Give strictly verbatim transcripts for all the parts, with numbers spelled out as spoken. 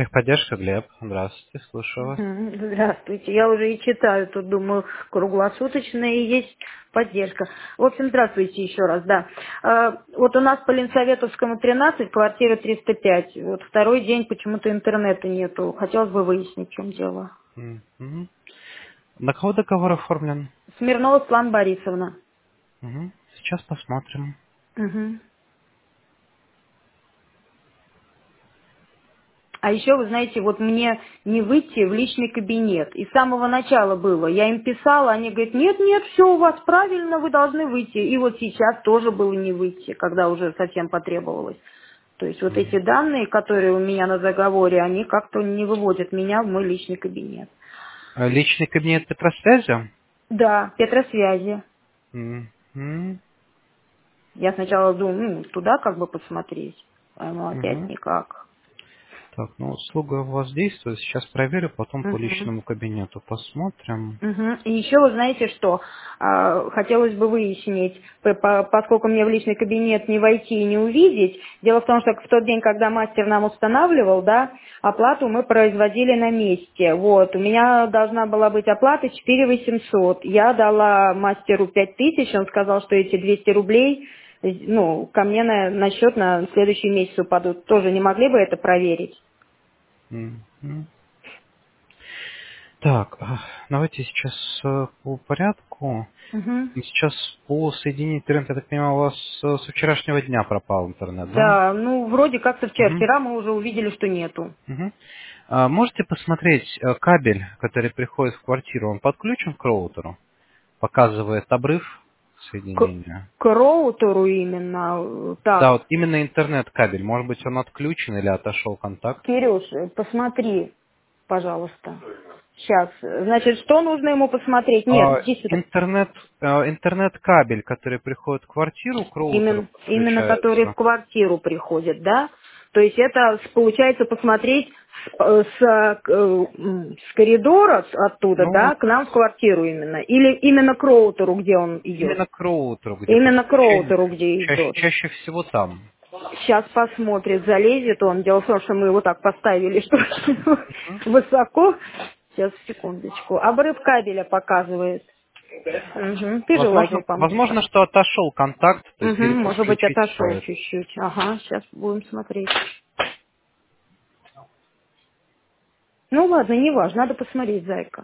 Техподдержка, Глеб. Здравствуйте, слушаю вас. Мгм. Здравствуйте. Я уже и читаю, тут думаю, круглосуточная и есть поддержка. В общем, здравствуйте еще раз, да. Э, Вот у нас по Ленсоветовскому тринадцать, квартира триста пять. Вот второй день почему-то интернета нету. Хотелось бы выяснить, в чем дело. Мгм. На кого договор оформлен? Смирнова Светлана Борисовна. Мгм. Сейчас посмотрим. Мгм. А еще, вы знаете, вот мне не выйти в личный кабинет. И с самого начала было. Я им писала, они говорят, нет, нет, все у вас правильно, вы должны выйти. И вот сейчас тоже было не выйти, когда уже совсем потребовалось. То есть вот эти Мгм. данные, которые у меня на договоре, они как-то не выводят меня в мой личный кабинет. Э, Личный кабинет Петросвязи? Да, Петросвязи. Мгм. Я сначала думаю, ну, туда как бы посмотреть. Пойму, опять Мгм. никак. Так, ну услуга у вас действует. Сейчас проверю, потом по Мгм. личному кабинету посмотрим. Мгм. И еще вы знаете что, А, хотелось бы выяснить, п- по- поскольку мне в личный кабинет не войти и не увидеть, дело в том, что в тот день, когда мастер нам устанавливал, да, оплату мы производили на месте. Вот, у меня должна была быть оплата четыре восемьсот. Я дала мастеру пять тысяч, он сказал, что эти двести рублей, э, ну, ко мне на, на счет на следующий месяц упадут. Тоже не могли бы это проверить? Мгм. Так, э, давайте сейчас э, по порядку. Мгм. И сейчас по соединению интернета, я так понимаю, у вас э, с вчерашнего дня пропал интернет, да? Да, ну, вроде как-то вчера. Мгм. Вчера мы уже увидели, что нету. Мгм. А можете посмотреть э, кабель, который приходит в квартиру, он подключен к роутеру? Показывает обрыв К, соединения. к роутеру именно. э, Да, Так, вот именно интернет-кабель. Может быть, он отключен или отошел контакт? Кирюш, э, посмотри, пожалуйста. Сейчас. Значит, что нужно ему посмотреть? Нет, А, иди сюда. интернет, э, интернет-кабель, который приходит в квартиру, к роутеру Именно, именно который в подключается. квартиру приходит, да? То есть это с- получается посмотреть с, э, с, э, к- э, м, с коридора с- оттуда, Ну, да, к нам в квартиру именно. Или именно к роутеру, где он идет. именно к роутеру, где Именно к подключение. роутеру, где Чаще, идет. чаще всего там. Сейчас посмотрит, залезет он. Дело в том, что мы его так поставили, что высоко. Сейчас, секундочку. Обрыв кабеля показывает. Угу. Возможно, Перелазил, по-моему. возможно, что отошел контакт, то есть Угу. Может быть, переподключить отошел стоит. чуть-чуть. Ага, сейчас будем смотреть. Ну ладно, не важно, надо посмотреть, зайка.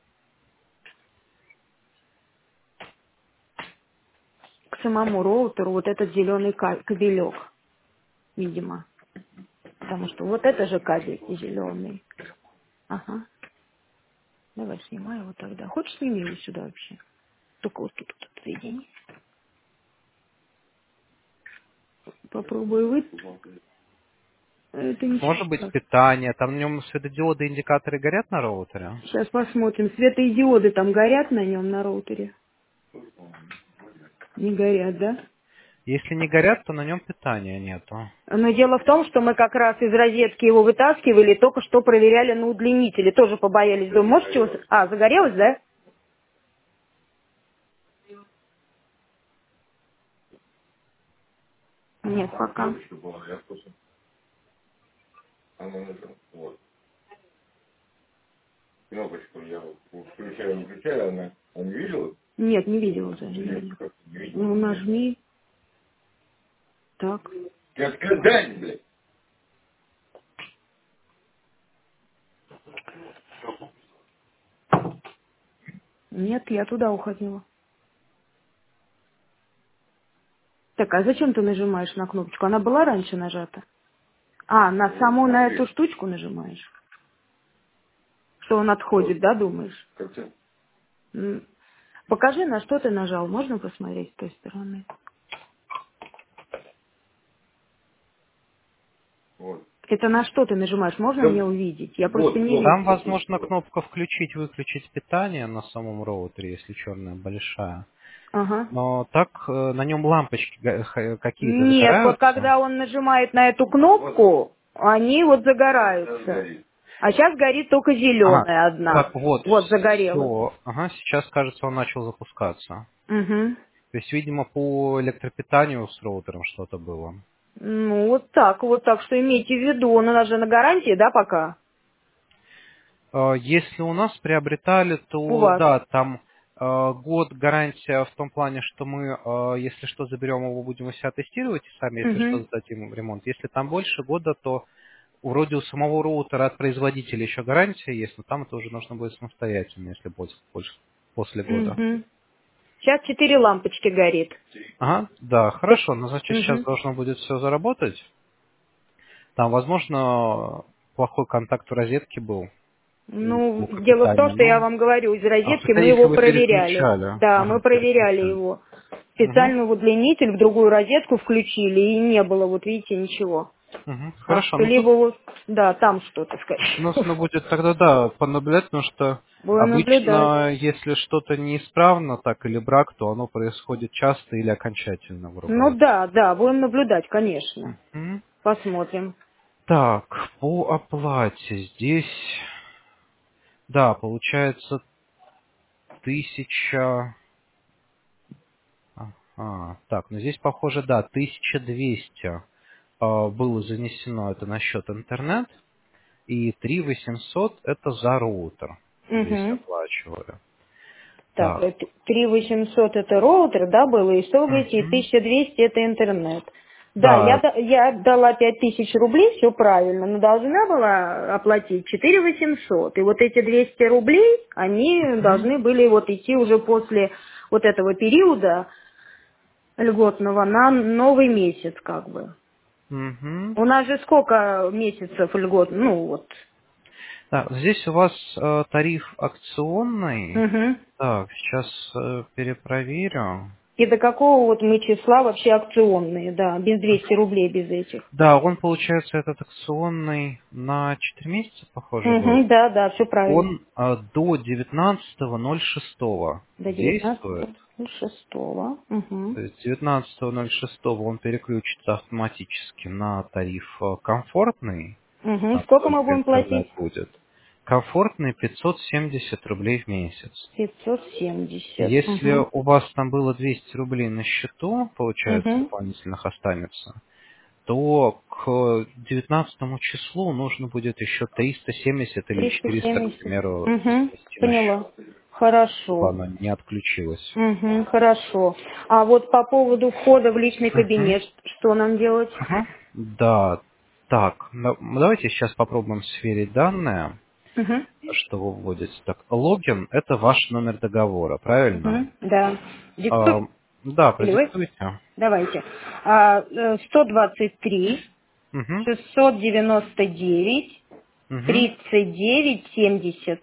К самому роутеру вот этот зеленый ка- кабелек, видимо. Потому что вот это же кабель зеленый. Ага. Давай снимай его тогда. Хочешь, сними его сюда вообще? Только вот тут вот отсоедини. Попробую вы. Это ничего Может быть, страшного. питание. Там в нем светодиоды, индикаторы горят на роутере? Сейчас посмотрим. Светодиоды там горят на нем, на роутере? Не горят, да? Если не горят, то на нем питания нету. Но дело в том, что мы как раз из розетки его вытаскивали, только что проверяли на удлинителе. Тоже побоялись. Думаю, может, чего... А, загорелось, да? Нет, пока. Нет, не видела даже. Не видела. Ну, нажми. Так. Нет, я туда уходила. Так, а зачем ты нажимаешь на кнопочку? Она была раньше нажата? А, на саму на эту штучку нажимаешь? Что он отходит, да, думаешь? М. Покажи, на что ты нажал. Можно посмотреть с той стороны? Это на что ты нажимаешь? Можно мне увидеть? Я просто не Там, вижу. возможно, кнопка «Включить-выключить питание» на самом роутере, если черная большая. Ага. Но так э, на нем лампочки га- х- какие-то Нет, вот загораются. когда он нажимает на эту кнопку, они вот загораются. А сейчас горит только Ага. зеленая одна. Так, вот, Вот, загорелась. все. Ага, сейчас, кажется, он начал запускаться. Угу. То есть, видимо, по электропитанию с роутером что-то было. Ну, вот так вот, так что имейте в виду, он у нас же на гарантии, да, пока? Э, Если у нас приобретали, У то вас. да, там э, год гарантия в том плане, что мы, э, если что, заберем его, будем у себя тестировать и сами, если что, Угу. сдадим ремонт. Если там больше года, то вроде у самого роутера от производителя еще гарантия есть, но там это уже нужно будет самостоятельно, если больше, больше после года. Угу. Сейчас четыре лампочки горит. Ага, да, хорошо, но значит сейчас Угу. должно будет все заработать. Там, возможно, плохой контакт в розетке был, или Ну, блока дело в том, питания, что я но вам говорю, из а, розетки мы скорее его всего, проверяли. переключали. Да, мы Ага, проверяли переключали. его. Угу, Специально в удлинитель в другую розетку включили, и не было, вот видите, ничего. угу. Так Хорошо, что ну либо тут вот, да, там что-то, скорее всего. нужно будет тогда, да, понаблюдать, потому что Будем наблюдать. обычно, если что-то неисправно, так или брак, то оно происходит часто или окончательно Ну вырубается. да, да, будем наблюдать, конечно. Мгм. Посмотрим. Так, по оплате здесь, да, получается тысяча... Ага, так, ну здесь, похоже, да, тысяча двести а, было занесено это на счет интернет, и три восемьсот это за роутер здесь Угу. оплачивали. Так, Так. это три восемьсот это роутер, да, было, и что вы говорите, и Мгм. тысяча двести это интернет. Да, я, Да. да- я дала пять тысяч рублей, все правильно, но должна была оплатить четыре восемьсот. И вот эти двести рублей, они Мгм. должны были вот идти уже после вот этого периода льготного на новый месяц, как бы. Мгм. У нас же сколько месяцев льгот, ну вот. Так, здесь у вас э, тариф акционный. Мгм. Так, сейчас э, перепроверю. И до какого вот мы числа вообще акционные, да, без двести рублей, без этих. Да, он, получается, этот акционный на четыре месяца, похоже, был. Угу, да, да, все правильно. Он э, до девятнадцатого ноль шестого До действует. девятнадцатого шестого. Угу. То есть девятнадцатого ноль шестого он переключится автоматически на тариф э, комфортный. Угу. Там Сколько мы только будем платить? интернет будет. Комфортный пятьсот семьдесят рублей в месяц. Пятьсот семьдесят. Если Угу. у вас там было двести рублей на счету, получается, Угу. дополнительных останется, то к девятнадцатому числу нужно будет еще триста семьдесят или Триста четыреста, к семьдесят. примеру, Угу. занести на счет, Поняла. чтобы Хорошо. оно не отключилось. Угу, хорошо. А вот по поводу входа в личный Мгм. кабинет, что нам делать? Ага. Да, так, ну, давайте сейчас попробуем сверить данные, Угу. что вы вводите. Так, логин– это ваш номер договора, правильно? Угу. Да. А, Диктуй. да, Или вы? продиктуйте. Давайте. А, э, сто двадцать три, Угу, шестьсот девяносто девять, угу. тридцать девять семьдесят.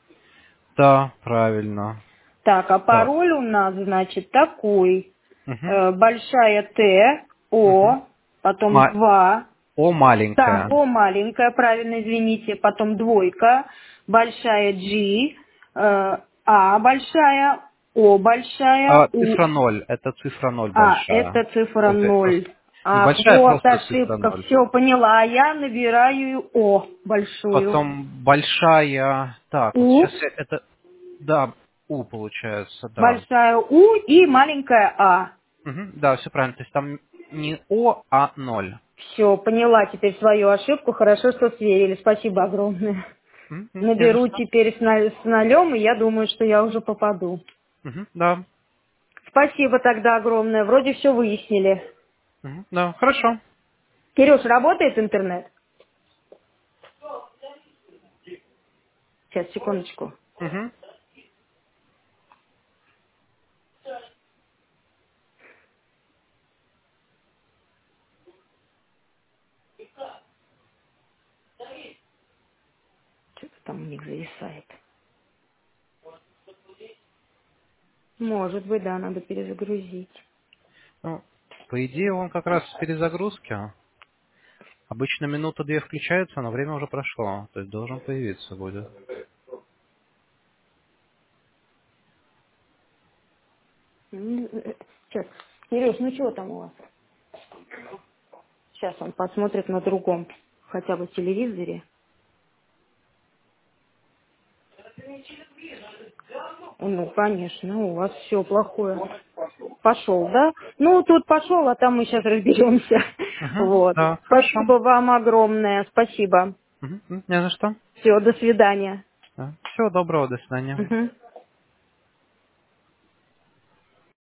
Да, правильно. Так, а Так. пароль у нас, значит, такой. Угу, Э, большая Т, угу. О, потом Ма- два. О Так, маленькая. О маленькая, правильно, извините, потом двойка, большая G, э, А большая, О большая, А, У. цифра ноль. Это цифра ноль А, большая. это цифра Это ноль. просто А, небольшая, вот просто цифра ошибка, ноль. все поняла. А я набираю О большую. Потом большая... Так, вот У, сейчас я это... Да, У получается, да. большая У и маленькая А. Мгм, да, все правильно. То есть там не О, а ноль. Все, поняла теперь свою ошибку. Хорошо, что сверили. Спасибо огромное. Мгм, не за Наберу что. теперь с, на- с нолем, и я думаю, что я уже попаду. Мгм, да. Спасибо тогда огромное. Вроде все выяснили. Мгм, да, хорошо. Кирюш, работает интернет? Сейчас, секундочку. Мгм. Что-то там у них зависает. Может быть, да, надо перезагрузить. Ну, по идее, он как раз в перезагрузке. Обычно минута-две включается, но время уже прошло. То есть должен появиться будет. Сейчас. Кирюш, ну что там у вас? Сейчас он посмотрит на другом, хотя бы телевизоре. Ну, конечно, у вас все плохое. Пошел, да? Ну, тут пошел, а там мы сейчас разберемся. Угу, Вот. да, хорошо. Спасибо вам огромное. Спасибо. Угу, не за что. Все, до свидания. Да. Всего доброго, до свидания. Угу.